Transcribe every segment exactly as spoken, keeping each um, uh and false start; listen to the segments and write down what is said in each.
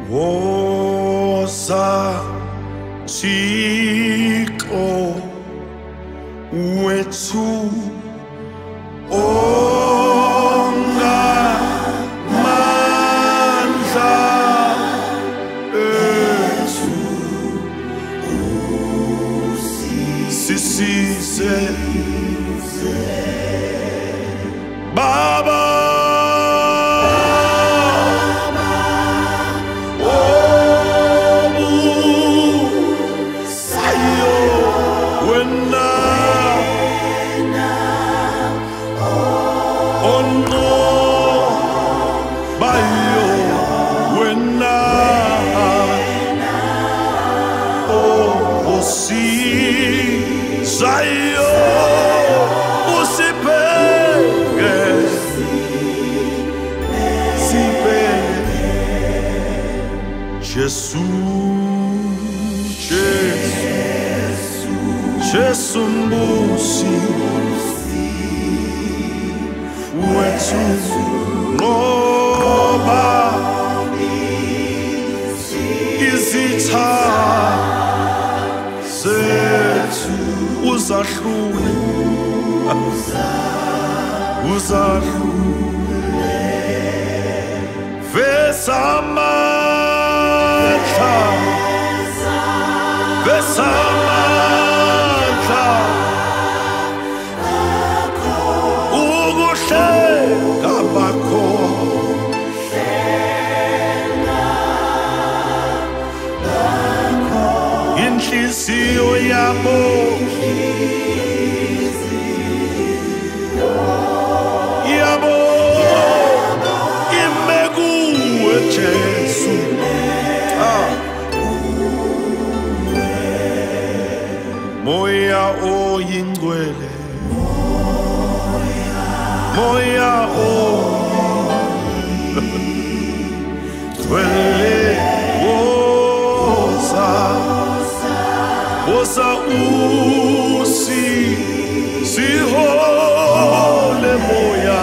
Woza Chico Wetu Onga Mandla Etu Sisize Baba Zayo usipenge sipenge Jesus Jesus Jesus mbusi wetu ngoba izitha Uzahlule Uzahlule Vesamandla Vesamandla Ukuhleka bakho Inhliziyo yabo Yabo Imekuwe Jesu Ah Moya oyingcwele Moya oyingcwele Woza Woza usi Sihole moya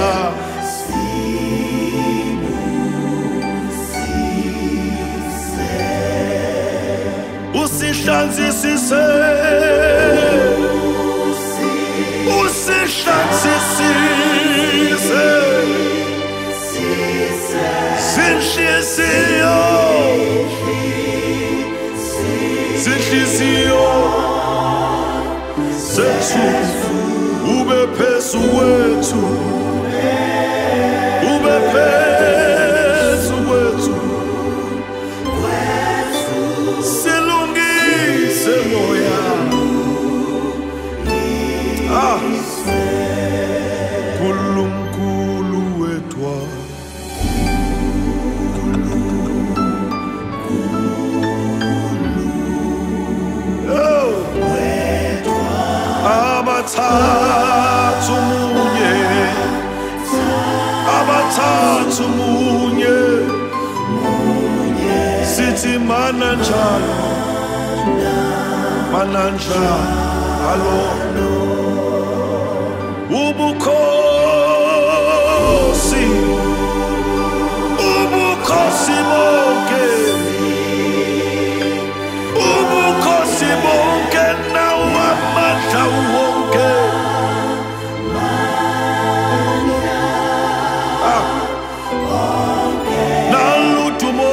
Usihlanzisise Usihlanzisise Zinhliziyo Zinhliziyo Zethu ube phezu wethu ube phezu wethu silungise moya ah Nkulunkulu wethu Abathathu munye Abathathu munye Sithi mananjalo Mananjalo Ubukhosi Ubukhosi bonke Ubukhosi bonke nawamandla wonke Ah Nalutumo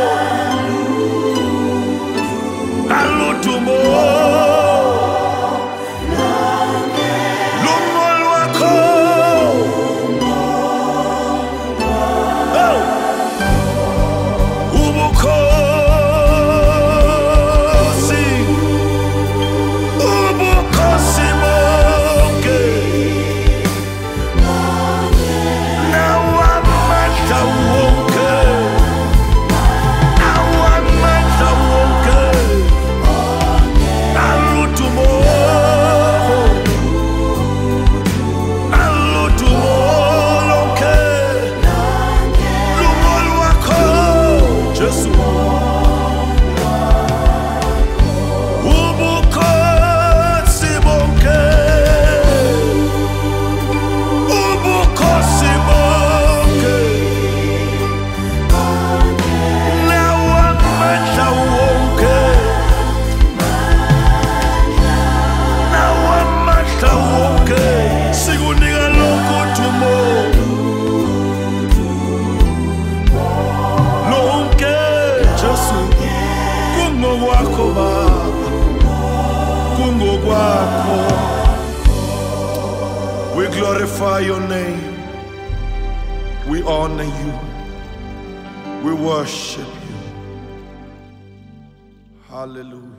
Nalutumo We glorify your name. We honor you. We worship you. Hallelujah.